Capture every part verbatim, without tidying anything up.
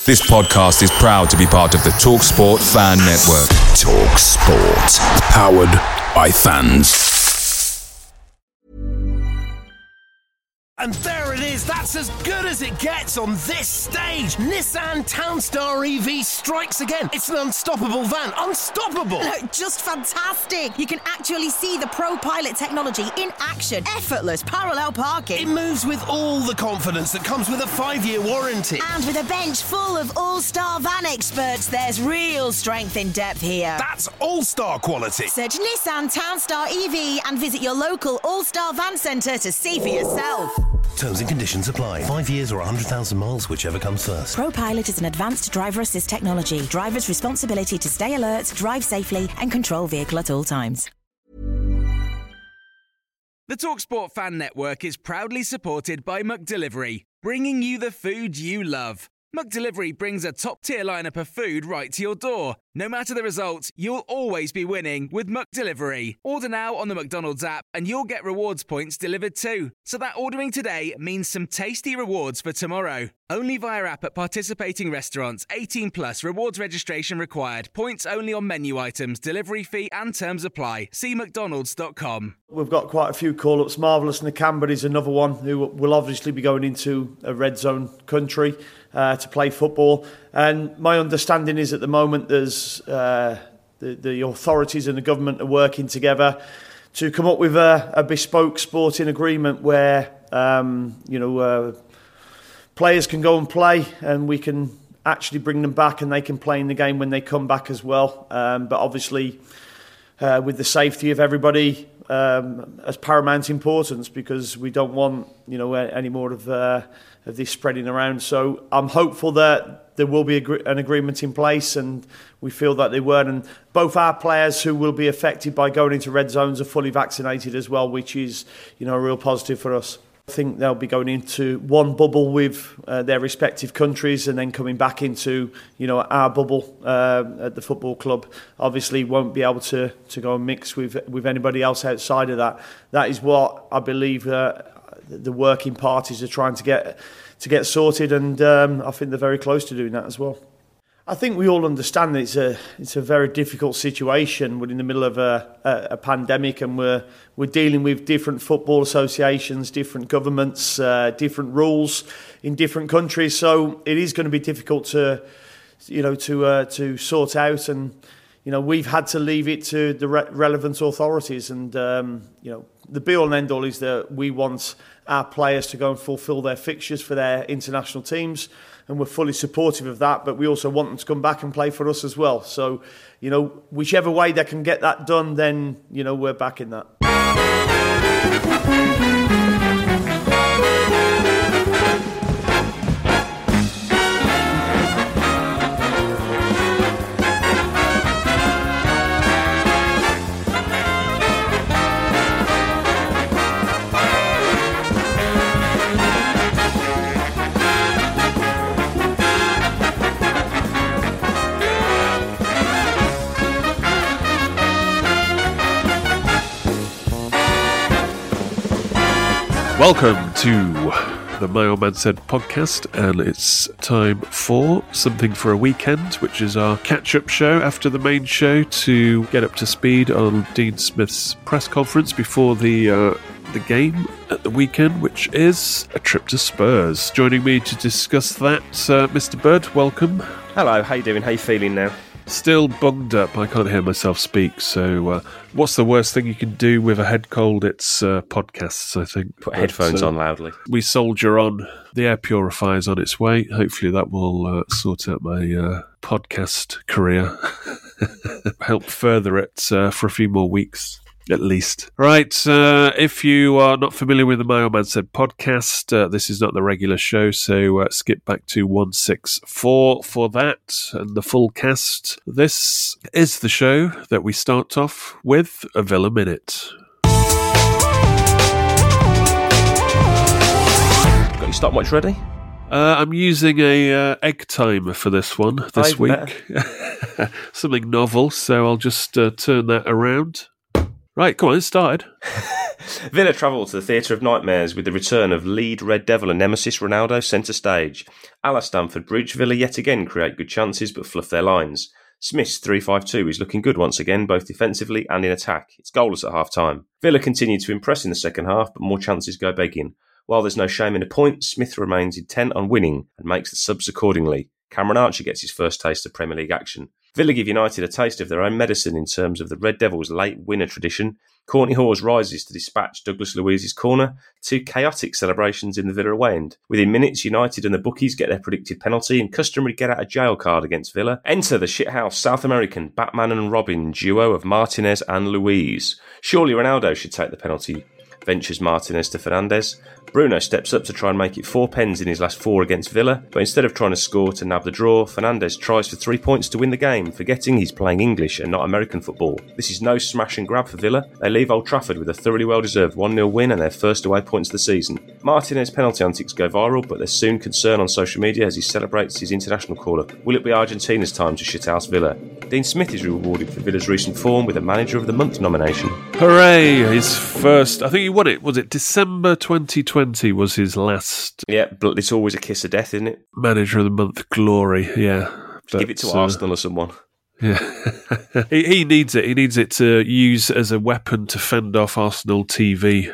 This podcast is proud to be part of the TalkSport Fan Network. TalkSport. Powered by fans. And there it is, that's as good as it gets on this stage. Nissan Townstar E V strikes again. It's an unstoppable van, unstoppable. Look, just fantastic. You can actually see the ProPilot technology in action. Effortless parallel parking. It moves with all the confidence that comes with a five-year warranty. And with a bench full of all-star van experts, there's real strength in depth here. That's all-star quality. Search Nissan Townstar E V and visit your local all-star van centre to see for yourself. Terms and conditions apply. Five years or one hundred thousand miles, whichever comes first. ProPilot is an advanced driver assist technology. Driver's responsibility to stay alert, drive safely and control vehicle at all times. The TalkSport Fan Network is proudly supported by McDelivery, bringing you the food you love. McDelivery brings a top-tier lineup of food right to your door. No matter the result, you'll always be winning with McDelivery. Order now on the McDonald's app and you'll get rewards points delivered too. So that ordering today means some tasty rewards for tomorrow. Only via app at participating restaurants. eighteen plus, rewards registration required. Points only on menu items, delivery fee and terms apply. See mcdonalds dot com. We've got quite a few call-ups. Marvellous Nakamba is another one who will obviously be going into a red zone country uh, to play football. And my understanding is at the moment there's uh, the, the authorities and the government are working together to come up with a, a bespoke sporting agreement where um, you know uh, players can go and play and we can actually bring them back and they can play in the game when they come back as well. Um, but obviously uh, with the safety of everybody um, as paramount importance, because we don't want you know any more of uh, of this spreading around. So I'm hopeful that there will be a, an agreement in place, and we feel that they were. And both our players who will be affected by going into red zones are fully vaccinated as well, which is you know a real positive for us. I think they'll be going into one bubble with uh, their respective countries and then coming back into you know our bubble uh, at the football club. Obviously won't be able to, to go and mix with, with anybody else outside of that. That is what I believe uh, the working parties are trying to get to get sorted, and um, I think they're very close to doing that as well. I think we all understand that it's a it's a very difficult situation. We're in the middle of a, a, a pandemic, and we're we're dealing with different football associations, different governments, uh, different rules in different countries. So it is going to be difficult to you know to uh, to sort out, and you know we've had to leave it to the re- relevant authorities. And um, you know the be all and end all is that we want our players to go and fulfil their fixtures for their international teams. And we're fully supportive of that, but we also want them to come back and play for us as well. So, you know, whichever way they can get that done, then, you know, we're back in that. Welcome to the My Old Man Said podcast, and it's time for Something for a Weekend, which is our catch-up show after the main show to get up to speed on Dean Smith's press conference before the uh, the game at the weekend, which is a trip to Spurs. Joining me to discuss that, uh, Mister Bird, welcome. Hello, how you doing? How you feeling now? Still bunged up. I can't hear myself speak. So uh, what's the worst thing you can do with a head cold? It's uh, podcasts, I think. Put headphones but, uh, on loudly. We soldier on. The air purifier's on its way. Hopefully that will uh, sort out my uh, podcast career. Help further it uh, for a few more weeks. At least. Right, uh, if you are not familiar with the My Old Man Said podcast, uh, this is not the regular show, so uh, skip back to one sixty-four for that and the full cast. This is the show that we start off with a Villa Minute. Got your stopwatch ready? Uh, I'm using a uh, egg timer for this one this I've week. Something novel, so I'll just uh, turn that around. Right, come on, it started. Villa travel to the Theatre of Nightmares with the return of lead Red Devil and nemesis Ronaldo centre stage. A la Stamford Bridge, Villa yet again create good chances but fluff their lines. Smith's three five two is looking good once again, both defensively and in attack. It's goalless at half-time. Villa continue to impress in the second half, but more chances go begging. While there's no shame in a point, Smith remains intent on winning and makes the subs accordingly. Cameron Archer gets his first taste of Premier League action. Villa give United a taste of their own medicine in terms of the Red Devils' late winner tradition. Courtney Hawes rises to dispatch Douglas Luiz's corner. Two chaotic celebrations in the Villa away end. Within minutes, United and the bookies get their predicted penalty and customary get-out-of-jail card against Villa. Enter the shithouse South American Batman and Robin duo of Martinez and Luiz. Surely Ronaldo should take the penalty, ventures Martinez to Fernandes. Bruno steps up to try and make it four pens in his last four against Villa, but instead of trying to score to nab the draw, Fernandes tries for three points to win the game, forgetting he's playing English and not American football. This is no smash and grab for Villa. They leave Old Trafford with a thoroughly well-deserved one nil win and their first away points of the season. Martinez penalty antics go viral, but there's soon concern on social media as he celebrates his international call-up. Will it be Argentina's time to shithouse Villa? Dean Smith is rewarded for Villa's recent form with a Manager of the Month nomination. Hooray! His first, I think he won it, was it December twenty twenty was his last... Yeah, but it's always a kiss of death, isn't it? Manager of the Month glory, yeah. But, give it to uh, Arsenal or someone. Yeah. he, he needs it. He needs it to use as a weapon to fend off Arsenal T V.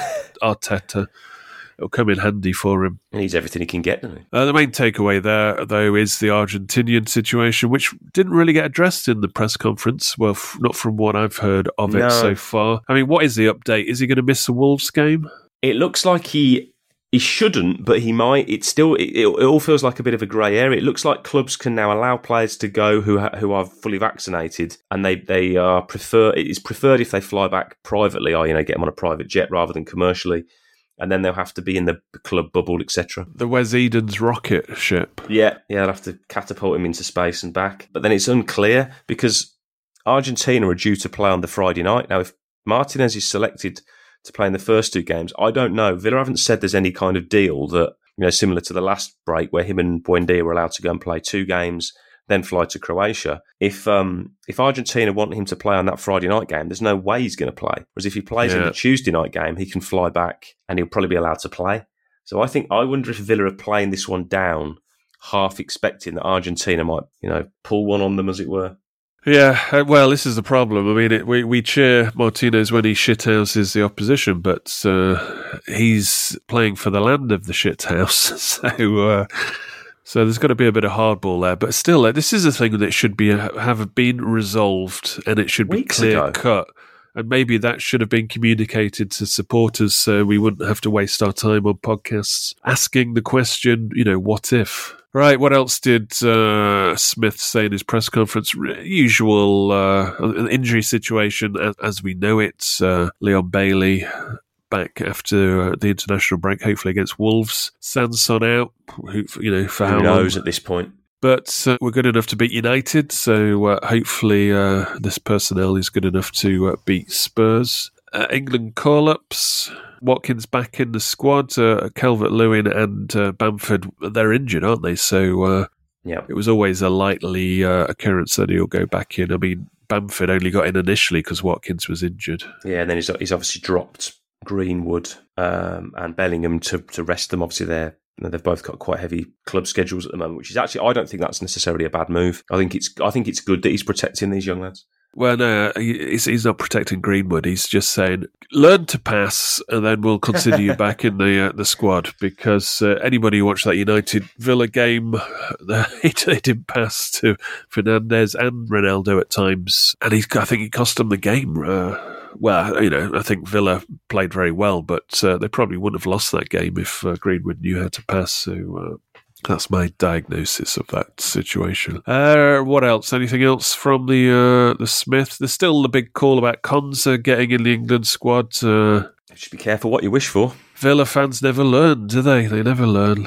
Arteta. It'll come in handy for him. He needs everything he can get, doesn't he? Uh, the main takeaway there, though, is the Argentinian situation, which didn't really get addressed in the press conference. Well, f- not from what I've heard of no. it so far. I mean, what is the update? Is he going to miss the Wolves game? It looks like he he shouldn't, but he might. It's still it, it all feels like a bit of a grey area. It looks like clubs can now allow players to go who ha- who are fully vaccinated, and they they are prefer. It is preferred if they fly back privately, or you know, get them on a private jet rather than commercially. And then they'll have to be in the club bubble, et cetera. The Wes Edens rocket ship. Yeah, yeah, they'll have to catapult him into space and back. But then it's unclear because Argentina are due to play on the Friday night. Now, if Martinez is selected to play in the first two games, I don't know. Villa haven't said there's any kind of deal that, you know, similar to the last break where him and Buendia were allowed to go and play two games, then fly to Croatia. If um, if Argentina want him to play on that Friday night game, there's no way he's going to play. Whereas if he plays yeah. in the Tuesday night game, he can fly back and he'll probably be allowed to play. So I think, I wonder if Villa are playing this one down, half expecting that Argentina might, you know, pull one on them, as it were. Yeah, well, this is the problem. I mean, it, we, we cheer Martinez when he shithouses the opposition, but uh, he's playing for the land of the shithouse. So... Uh, So there's got to be a bit of hardball there, but still, like, this is a thing that should be have been resolved, and it should be Weeks clear ago. cut. And maybe that should have been communicated to supporters, so we wouldn't have to waste our time on podcasts asking the question, you know, what if? Right, what else did uh, Smith say in his press conference? Usual uh, injury situation as, as we know it. Uh, Leon Bailey back after uh, the international break, hopefully against Wolves. Sanson out, who, you know, for how Who knows long? at this point? But uh, we're good enough to beat United, so uh, hopefully uh, this personnel is good enough to uh, beat Spurs. Uh, England call-ups. Watkins back in the squad. Uh, Calvert-Lewin and uh, Bamford, they're injured, aren't they? So uh, yeah. It was always a likely uh, occurrence that he'll go back in. I mean, Bamford only got in initially because Watkins was injured. Yeah, and then he's, he's obviously dropped Greenwood um, and Bellingham to, to rest them. Obviously, they're, you know, they've both got quite heavy club schedules at the moment, which is actually, I don't think that's necessarily a bad move. I think it's I think it's good that he's protecting these young lads. Well, no, he's, he's not protecting Greenwood. He's just saying, learn to pass, and then we'll consider you back in the uh, the squad. Because uh, anybody who watched that United Villa game, they didn't pass to Fernandes and Ronaldo at times, and he, I think he cost them the game. Uh, well, you know, I think Villa played very well, but uh, they probably wouldn't have lost that game if uh, Greenwood knew how to pass. So. Uh, That's my diagnosis of that situation. Uh, what else? Anything else from the uh, the Smith? There's still the big call about Konsa getting in the England squad. Uh, Just be careful what you wish for. Villa fans never learn, do they? They never learn.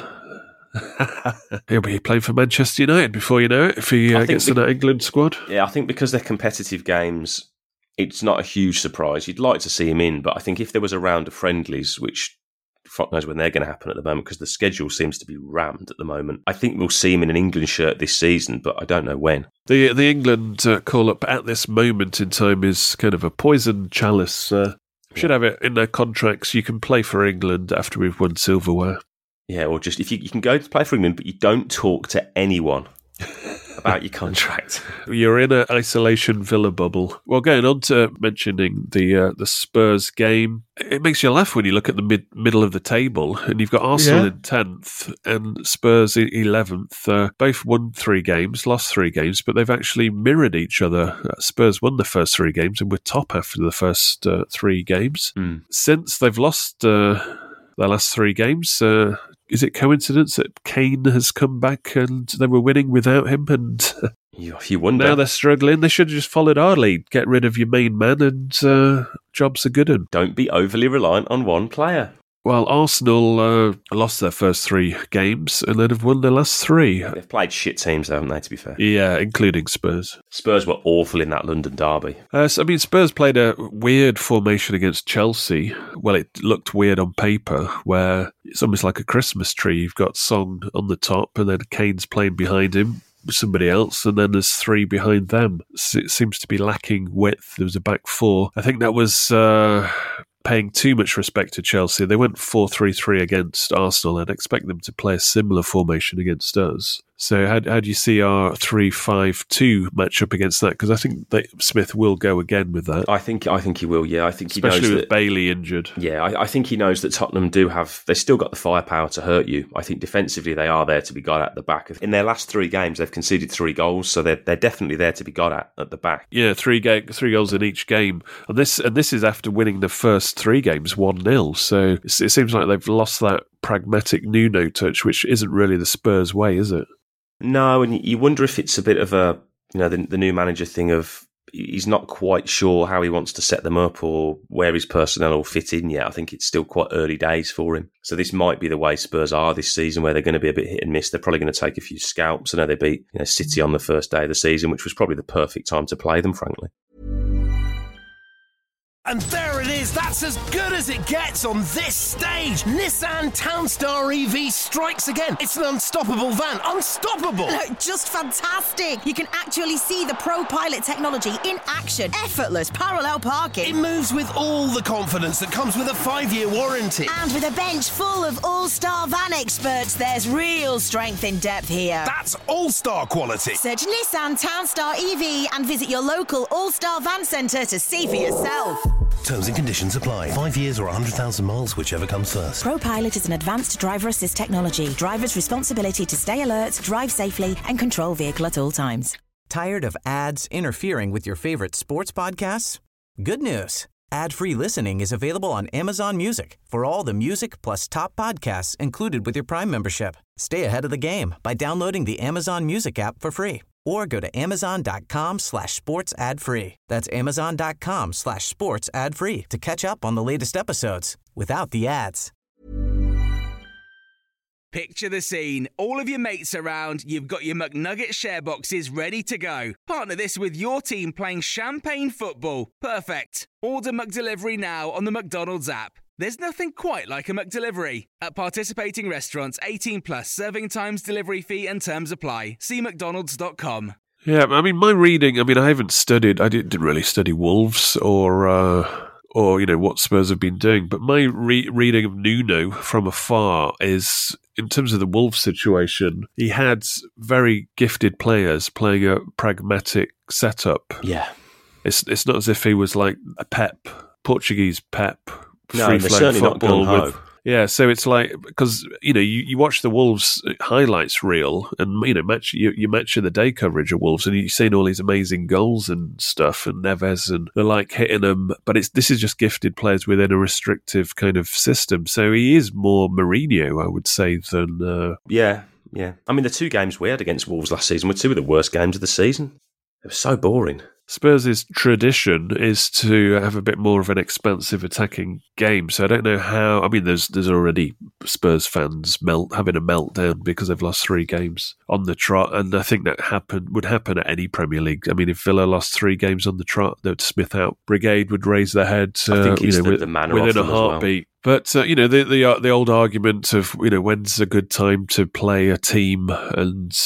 He'll be playing for Manchester United before you know it, if he uh, gets be- in that England squad. Yeah, I think because they're competitive games, it's not a huge surprise. You'd like to see him in, but I think if there was a round of friendlies, which... fuck knows when they're going to happen at the moment because the schedule seems to be rammed at the moment. I think we'll see him in an England shirt this season, but I don't know when. The the England uh, call-up at this moment in time is kind of a poison chalice. Uh, Should have it in their contracts. You can play for England after we've won silverware. Yeah, or just if you, you can go to play for England, but you don't talk to anyone about your contract. You're in an isolation Villa bubble. Well, going on to mentioning the uh, the Spurs game, it makes you laugh when you look at the mid, middle of the table and you've got Arsenal yeah. in tenth and Spurs in eleventh. Uh, both won three games, lost three games, but they've actually mirrored each other. Uh, Spurs won the first three games and were top after the first uh, three games. Mm. Since they've lost uh, their last three games, uh, is it coincidence that Kane has come back and they were winning without him? And you, you wonder. Now they're struggling. They should have just followed our lead. Get rid of your main man and uh, jobs are good. And don't be overly reliant on one player. Well, Arsenal uh, lost their first three games and then have won their last three. They've played shit teams, haven't they, to be fair? Yeah, including Spurs. Spurs were awful in that London derby. Uh, so, I mean, Spurs played a weird formation against Chelsea. Well, it looked weird on paper, where it's almost like a Christmas tree. You've got Son on the top and then Kane's playing behind him. Somebody else, and then there's three behind them. It seems to be lacking width. There was a back four. I think that was uh, paying too much respect to Chelsea. They went four three three against Arsenal. I'd expect them to play a similar formation against us. So how, how do you see our three five two match up against that? Because I think that Smith will go again with that. I think I think he will, yeah. I think he Especially knows with that, Bailey injured. Yeah, I, I think he knows that Tottenham do have... They've still got the firepower to hurt you. I think defensively they are there to be got at the back. In their last three games, they've conceded three goals, so they're, they're definitely there to be got at at the back. Yeah, three ga- three goals in each game. And this and this is after winning the first three games one nil. So it seems like they've lost that pragmatic Nuno touch, which isn't really the Spurs way, is it? No, and you wonder if it's a bit of a, you know, the, the new manager thing of he's not quite sure how he wants to set them up or where his personnel will fit in yet. I think it's still quite early days for him. So this might be the way Spurs are this season, where they're going to be a bit hit and miss. They're probably going to take a few scalps. I know they beat you know, City on the first day of the season, which was probably the perfect time to play them, frankly. And there it is, that's as good as it gets on this stage. Nissan Townstar E V strikes again. It's an unstoppable van, unstoppable. No, just fantastic. You can actually see the ProPilot technology in action. Effortless parallel parking. It moves with all the confidence that comes with a five-year warranty. And with a bench full of all-star van experts, there's real strength in depth here. That's all-star quality. Search Nissan Townstar E V and visit your local all-star van centre to see for yourself. Terms and conditions apply. Five years or one hundred thousand miles, whichever comes first. ProPilot is an advanced driver assist technology. Driver's responsibility to stay alert, drive safely, and control vehicle at all times. Tired of ads interfering with your favorite sports podcasts? Good news. Ad-free listening is available on Amazon Music for all the music plus top podcasts included with your Prime membership. Stay ahead of the game by downloading the Amazon Music app for free or go to amazon.com slash sports ad free. That's amazon.com slash sports ad free to catch up on the latest episodes without the ads. Picture the scene. All of your mates around, you've got your McNugget share boxes ready to go. Partner this with your team playing champagne football. Perfect. Order McDelivery now on the McDonald's app. There's nothing quite like a McDelivery. At participating restaurants, eighteen plus, serving times, delivery fee and terms apply. See mcdonalds dot com. Yeah, I mean, my reading, I mean, I haven't studied, I didn't really study Wolves or, uh, or you know, what Spurs have been doing, but my re- reading of Nuno from afar is, in terms of the Wolves situation, he had very gifted players playing a pragmatic setup. Yeah. It's, it's not as if he was like a Pep, Portuguese Pep. No, they're certainly not gung-ho. Yeah, so it's like, because, you know, you, you watch the Wolves highlights reel and, you know, match you, you match of the day coverage of Wolves and you've seen all these amazing goals and stuff and Neves and the like hitting them, but it's this is just gifted players within a restrictive kind of system. So he is more Mourinho, I would say, than... Uh, yeah, yeah. I mean, the two games we had against Wolves last season were two of the worst games of the season. It was so boring. Spurs' tradition is to have a bit more of an expansive attacking game. So I don't know how... I mean, there's there's already Spurs fans melt, having a meltdown because they've lost three games on the trot. And I think that happen, would happen at any Premier League. I mean, if Villa lost three games on the trot, the Smith out brigade would raise their head uh, I think it's you know, the, the manner within of a them heartbeat. But, uh, you know, the, the the old argument of, you know, when's a good time to play a team and...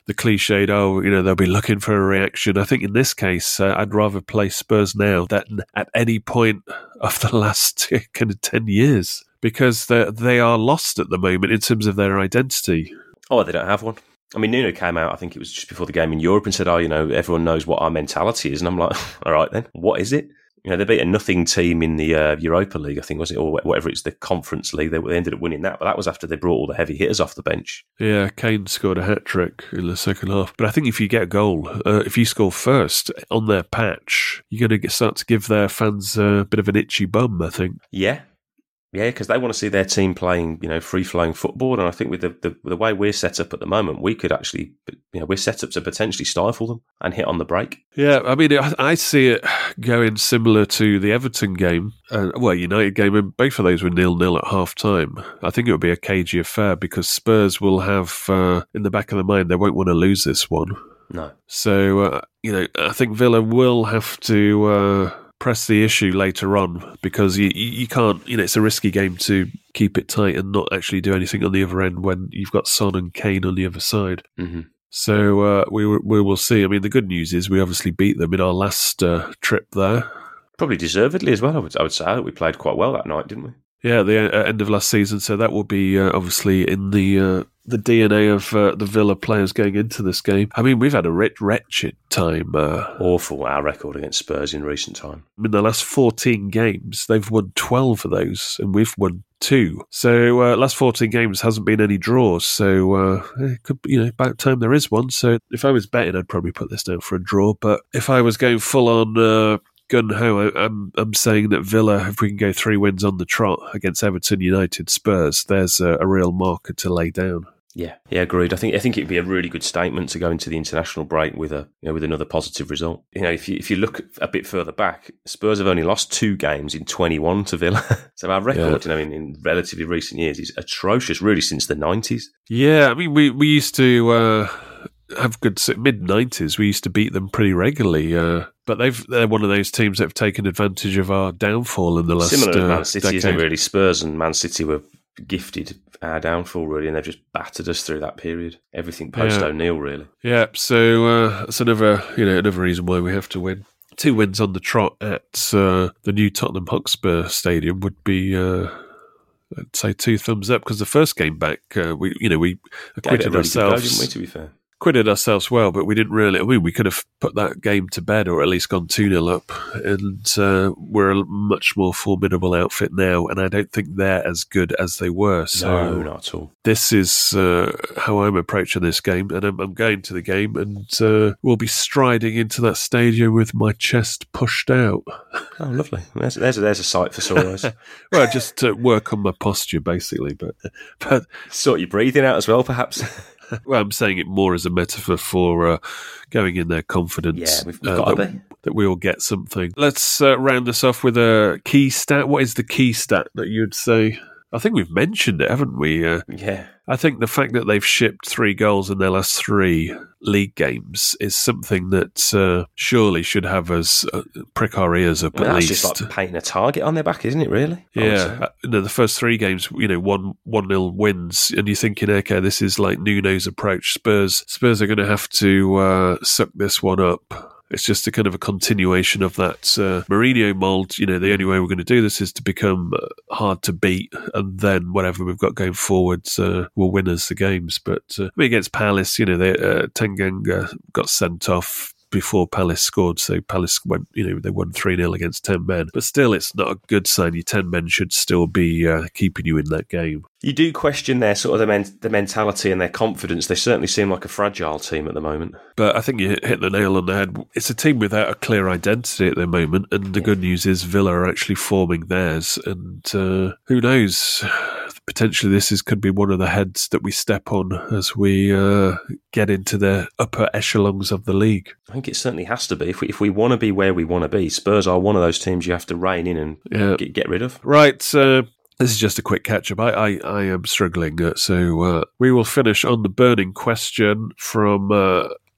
the cliched, oh, you know, they'll be looking for a reaction. I think in this case, uh, I'd rather play Spurs now than at any point of the last kind of ten years, because they they are lost at the moment in terms of their identity. Oh, they don't have one. I mean, Nuno came out, I think it was just before the game in Europe, and said, oh, you know, everyone knows what our mentality is. And I'm like, all right then, what is it? You know, they beat a nothing team in the uh, Europa League, I think, was it? Or whatever it's, the Conference League. They, they ended up winning that, but that was after they brought all the heavy hitters off the bench. Yeah, Kane scored a hat-trick in the second half. But I think if you get a goal, uh, if you score first on their patch, you're going to start to give their fans a bit of an itchy bum, I think. Yeah. Yeah, because they want to see their team playing, you know, free-flowing football. And I think with the, the the way we're set up at the moment, we could actually, you know, we're set up to potentially stifle them and hit on the break. Yeah, I mean, I see it going similar to the Everton game, uh, well, United game, and both of those were nil-nil at half-time. I think it would be a cagey affair because Spurs will have, uh, in the back of their mind, they won't want to lose this one. No. So, uh, you know, I think Villa will have to... Uh, press the issue later on, because you you can't, you know, it's a risky game to keep it tight and not actually do anything on the other end when you've got Son and Kane on the other side. Mm-hmm. So uh, we we will see. I mean, the good news is we obviously beat them in our last uh, trip there. Probably deservedly as well, I would, I would say. We played quite well that night, didn't we? Yeah, the uh, end of last season. So that will be uh, obviously in the uh, the D N A of uh, the Villa players going into this game. I mean, we've had a wret- wretched time. Uh, Awful, our record against Spurs in recent time. In the last fourteen games, they've won twelve of those, and we've won two. So uh, last fourteen games hasn't been any draws. So uh, it could, you know, about time there is one. So if I was betting, I'd probably put this down for a draw. But if I was going full on uh, gun ho, I'm I'm saying that Villa, if we can go three wins on the trot against Everton, United, Spurs, there's a, a real marker to lay down. Yeah, yeah, agreed. I think I think it'd be a really good statement to go into the international break with a you know with another positive result. You know, if you if you look a bit further back, Spurs have only lost two games in twenty-one to Villa. So our record, yeah. you know, in, in relatively recent years is atrocious, really, since the nineties. Yeah, I mean, we we used to uh, have good mid nineties. We used to beat them pretty regularly. Uh, But they've, they're one of those teams that have taken advantage of our downfall in the last Similar to uh, Man City, decade. isn't it, really? Spurs and Man City were gifted our downfall, really, and they've just battered us through that period. Everything post Yeah. O'Neill, really. Yeah, so uh, that's another, you know, another reason why we have to win. Two wins on the trot at uh, the new Tottenham Hotspur Stadium would be, uh, I'd say, two thumbs up, because the first game back, uh, we, you know, we acquitted really ourselves. Good go, didn't we, to be fair? Acquitted ourselves well, but we didn't really. I mean, we could have put that game to bed, or at least gone two nil up. And uh, we're a much more formidable outfit now, and I don't think they're as good as they were. So no, not at all. This is uh, how I'm approaching this game, and I'm, I'm going to the game, and uh, we'll be striding into that stadium with my chest pushed out. Oh, lovely! There's there's, there's a sight for sore eyes. Well, just to work on my posture, basically, but but sort your breathing out as well, perhaps. Well, I'm saying it more as a metaphor for uh, going in there confident yeah, we've, we've uh, got that, to be. that we will get something. Let's uh, round this off with a key stat. What is the key stat that you'd say? I think we've mentioned it, haven't we? Uh, yeah. I think the fact that they've shipped three goals in their last three league games is something that uh, surely should have us uh, prick our ears up. I mean, at that's least. just like painting a target on their back, isn't it? Really? Yeah. Uh, no, the first three games, you know, one one nil wins, and you're thinking, okay, this is like Nuno's approach. Spurs, Spurs are going to have to uh, suck this one up. It's just a kind of a continuation of that uh, Mourinho mould. You know, the only way we're going to do this is to become uh, hard to beat, and then whatever we've got going forwards uh, will win us the games. But uh, I mean, against Palace, you know, they, uh, Tanganga got sent off before Palace scored, so Palace went, you know, they won three nil against ten men. But still, it's not a good sign. Your ten men should still be uh, keeping you in that game. You do question their sort of the, men- the mentality and their confidence. They certainly seem like a fragile team at the moment. But I think you hit the nail on the head. It's a team without a clear identity at the moment, and the yeah. good news is Villa are actually forming theirs. And uh, who knows? Potentially, this is could be one of the heads that we step on as we uh, get into the upper echelons of the league. I think it certainly has to be. If we if we want to be where we want to be, Spurs are one of those teams you have to rein in and yeah. get, get rid of. Right. Uh, this is just a quick catch-up. I, I, I am struggling, uh, so uh, we will finish on the burning question from uh,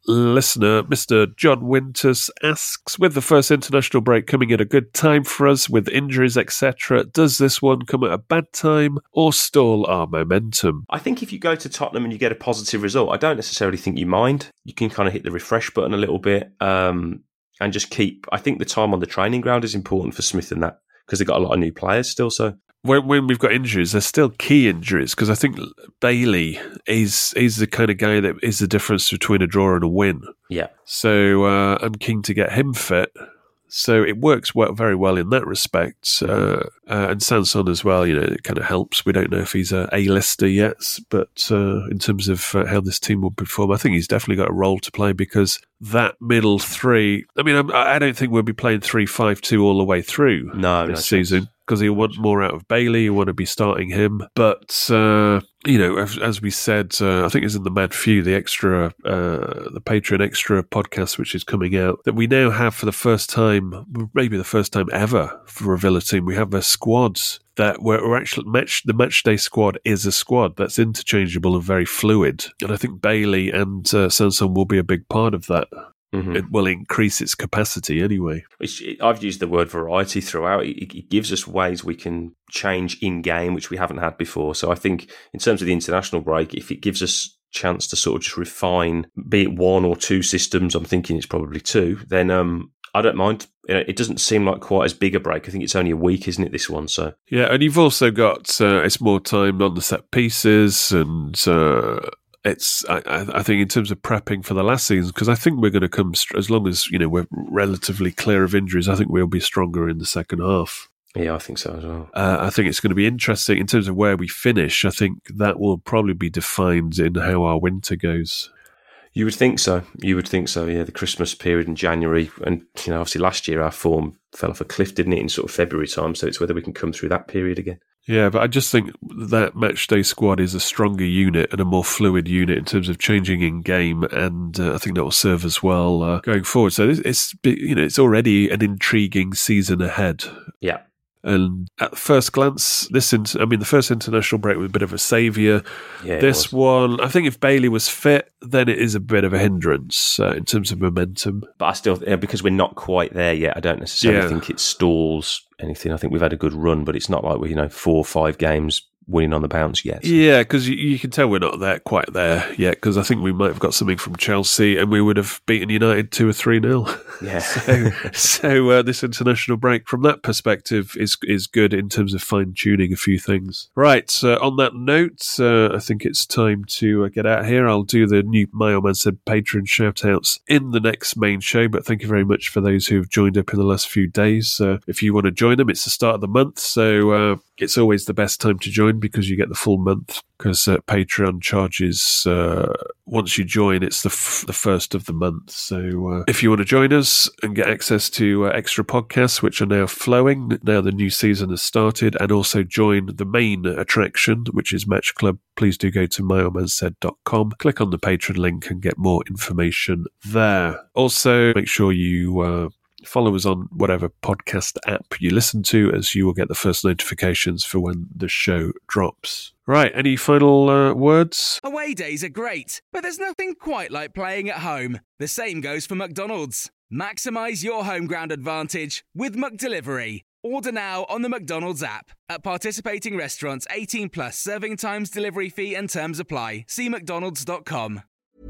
listener, Mister John Winters, asks, with the first international break coming at a good time for us with injuries, et cetera, does this one come at a bad time or stall our momentum? I think if you go to Tottenham and you get a positive result, I don't necessarily think you mind. You can kind of hit the refresh button a little bit um, and just keep... I think the time on the training ground is important for Smith and that, because they've got a lot of new players still, so... When, when we've got injuries, there's still key injuries, because I think Bailey is is the kind of guy that is the difference between a draw and a win. Yeah. So uh, I'm keen to get him fit. So it works well, very well in that respect. Uh, uh, and Sanson as well, you know, it kind of helps. We don't know if he's a A-lister yet, but uh, in terms of uh, how this team will perform, I think he's definitely got a role to play, because that middle three, I mean, I'm, I don't think we'll be playing three five two all the way through no, this no season. Chance. Because you want more out of Bailey, you want to be starting him. But, uh, you know, as, as we said, uh, I think it's in the Mad Few, the extra, uh, the Patreon Extra podcast, which is coming out, that we now have for the first time, maybe the first time ever for a Villa team, we have a squads that we're, we're actually, match, the matchday squad is a squad that's interchangeable and very fluid. And I think Bailey and uh, Sanson will be a big part of that. Mm-hmm. It will increase its capacity anyway. It's, it, I've used the word variety throughout. It, it gives us ways we can change in game, which we haven't had before. So I think in terms of the international break, if it gives us chance to sort of just refine, be it one or two systems, I'm thinking it's probably two, then um, I don't mind. It doesn't seem like quite as big a break. I think it's only a week, isn't it, this one? So yeah, and you've also got, uh, it's more time on the set pieces and... Uh, It's, I, I think, in terms of prepping for the last season, because I think we're going to come, as long as, you know, we're relatively clear of injuries, I think we'll be stronger in the second half. Yeah, I think so as well. Uh, I think it's going to be interesting in terms of where we finish. I think that will probably be defined in how our winter goes. You would think so. You would think so, yeah. The Christmas period in January, and, you know, obviously last year our form fell off a cliff, didn't it, in sort of February time, so it's whether we can come through that period again. Yeah, but I just think that matchday squad is a stronger unit and a more fluid unit in terms of changing in game, and uh, I think that will serve us well uh, going forward. So it's, it's you know it's already an intriguing season ahead. Yeah. And at first glance, this I mean, the first international break was a bit of a saviour. Yeah, this one, I think if Bailey was fit, then it is a bit of a hindrance uh, in terms of momentum. But I still, because we're not quite there yet, I don't necessarily yeah. think it stalls anything. I think we've had a good run, but it's not like we're, you know, four or five games winning on the bounce yet. So. Yeah, because you, you can tell we're not there quite there yet, because I think we might have got something from Chelsea and we would have beaten United two or three nil. Yeah. so so uh, this international break from that perspective is is good in terms of fine-tuning a few things. Right, uh, on that note, uh, I think it's time to uh, get out of here. I'll do the new My Old Man Said Patreon shout-outs in the next main show, but thank you very much for those who have joined up in the last few days. Uh, if you want to join them, it's the start of the month, so uh, it's always the best time to join, because you get the full month, because uh, Patreon charges, uh, once you join, it's the f- the first of the month. So uh, if you want to join us and get access to uh, extra podcasts, which are now flowing, now the new season has started, and also join the main attraction, which is Match Club, please do go to my old man said dot com, click on the Patreon link and get more information there. Also, make sure you... Uh, Follow us on whatever podcast app you listen to, as you will get the first notifications for when the show drops. Right, any final uh, words? Away days are great, but there's nothing quite like playing at home. The same goes for McDonald's. Maximise your home ground advantage with McDelivery. Order now on the McDonald's app. At participating restaurants, eighteen plus, serving times, delivery fee and terms apply. See mcdonalds dot com.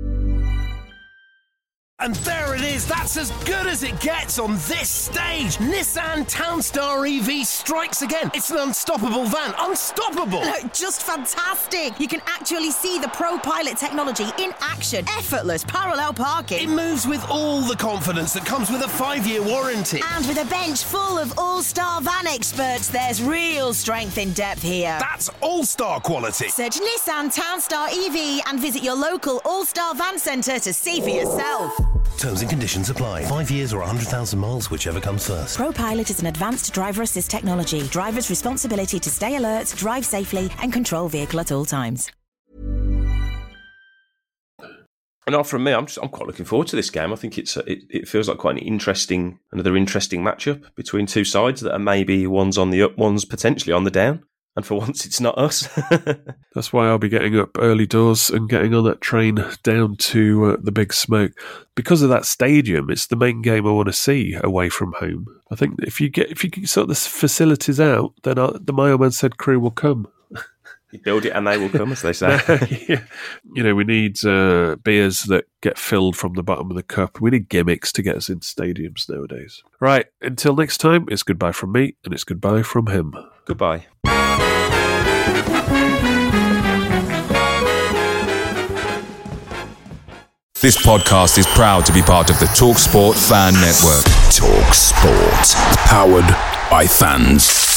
And there it is, that's as good as it gets on this stage. Nissan Townstar E V strikes again. It's an unstoppable van, unstoppable. Look, just fantastic. You can actually see the Pro Pilot technology in action. Effortless parallel parking. It moves with all the confidence that comes with a five-year warranty. And with a bench full of all-star van experts, there's real strength in depth here. That's all-star quality. Search Nissan Townstar E V and visit your local all-star van centre to see for yourself. Terms and conditions apply. Five years or one hundred thousand miles, whichever comes first. ProPilot is an advanced driver assist technology. Driver's responsibility to stay alert, drive safely, and control vehicle at all times. And not from me, I'm just I'm quite looking forward to this game. I think it's it, it feels like quite an interesting, another interesting matchup between two sides that are maybe one's on the up, one's potentially on the down. And for once, it's not us. That's why I'll be getting up early doors and getting on that train down to uh, the Big Smoke. Because of that stadium, it's the main game I want to see away from home. I think if you get if you can sort the facilities out, then I'll, the My Old Man Said crew will come. You build it and they will come, as they say. Yeah. You know, we need uh, beers that get filled from the bottom of the cup. We need gimmicks to get us into stadiums nowadays. Right, until next time, it's goodbye from me and it's goodbye from him. Goodbye. This podcast is proud to be part of the TalkSport Fan Network. TalkSport. Powered by fans.